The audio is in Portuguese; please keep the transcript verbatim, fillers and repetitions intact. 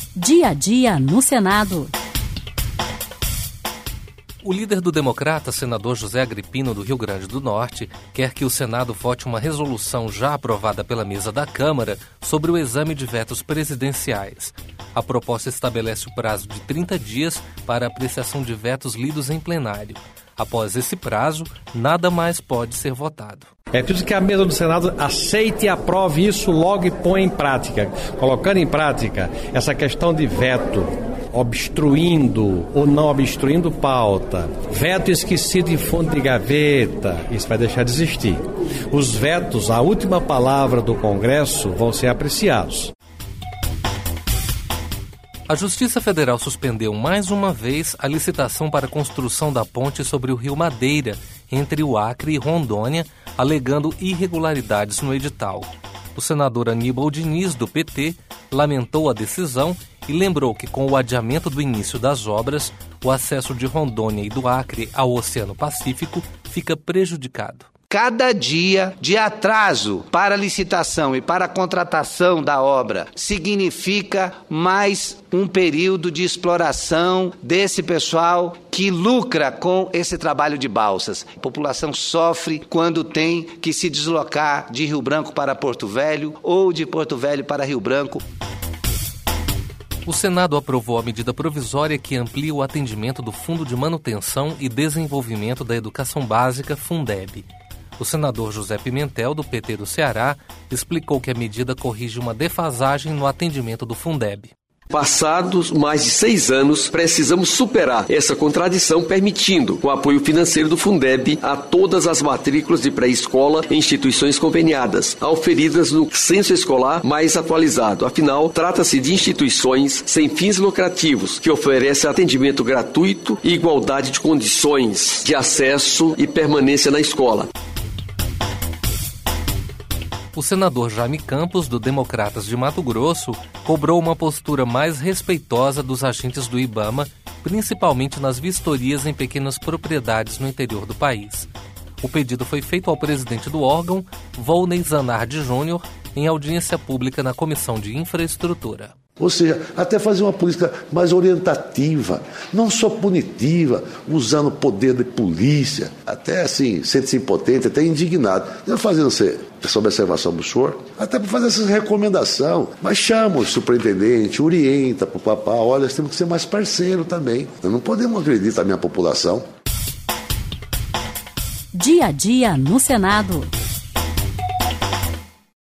Dia a dia no Senado. O líder do Democrata, senador José Agripino, do Rio Grande do Norte, quer que o Senado vote uma resolução já aprovada pela mesa da Câmara sobre o exame de vetos presidenciais. A proposta estabelece o prazo de trinta dias para apreciação de vetos lidos em plenário. Após esse prazo, nada mais pode ser votado. É preciso que a mesa do Senado aceite e aprove isso logo e põe em prática, colocando em prática essa questão de veto, obstruindo ou não obstruindo pauta, veto esquecido em fundo de gaveta, isso vai deixar de existir. Os vetos, a última palavra do Congresso, vão ser apreciados. A Justiça Federal suspendeu mais uma vez a licitação para a construção da ponte sobre o Rio Madeira, entre o Acre e Rondônia, alegando irregularidades no edital. O senador Aníbal Diniz, do P T, lamentou a decisão e lembrou que, com o adiamento do início das obras, o acesso de Rondônia e do Acre ao Oceano Pacífico fica prejudicado. Cada dia de atraso para a licitação e para a contratação da obra significa mais um período de exploração desse pessoal que lucra com esse trabalho de balsas. A população sofre quando tem que se deslocar de Rio Branco para Porto Velho ou de Porto Velho para Rio Branco. O Senado aprovou a medida provisória que amplia o atendimento do Fundo de Manutenção e Desenvolvimento da Educação Básica, Fundeb. O senador José Pimentel, do P T do Ceará, explicou que a medida corrige uma defasagem no atendimento do Fundeb. Passados mais de seis anos, precisamos superar essa contradição, permitindo o apoio financeiro do Fundeb a todas as matrículas de pré-escola em instituições conveniadas, auferidas no censo escolar mais atualizado. Afinal, trata-se de instituições sem fins lucrativos, que oferecem atendimento gratuito e igualdade de condições de acesso e permanência na escola. O senador Jaime Campos, do Democratas de Mato Grosso, cobrou uma postura mais respeitosa dos agentes do IBAMA, principalmente nas vistorias em pequenas propriedades no interior do país. O pedido foi feito ao presidente do órgão, Volney Zanardi Júnior, em audiência pública na Comissão de Infraestrutura. Ou seja, até fazer uma política mais orientativa, não só punitiva, usando o poder de polícia, até assim, sente-se impotente, até indignado. Eu fazendo essa observação para o senhor, até para fazer essa recomendação, mas chama o superintendente, orienta para o papá, olha, nós temos que ser mais parceiro também. Nós não podemos acreditar na minha população. Dia a dia no Senado.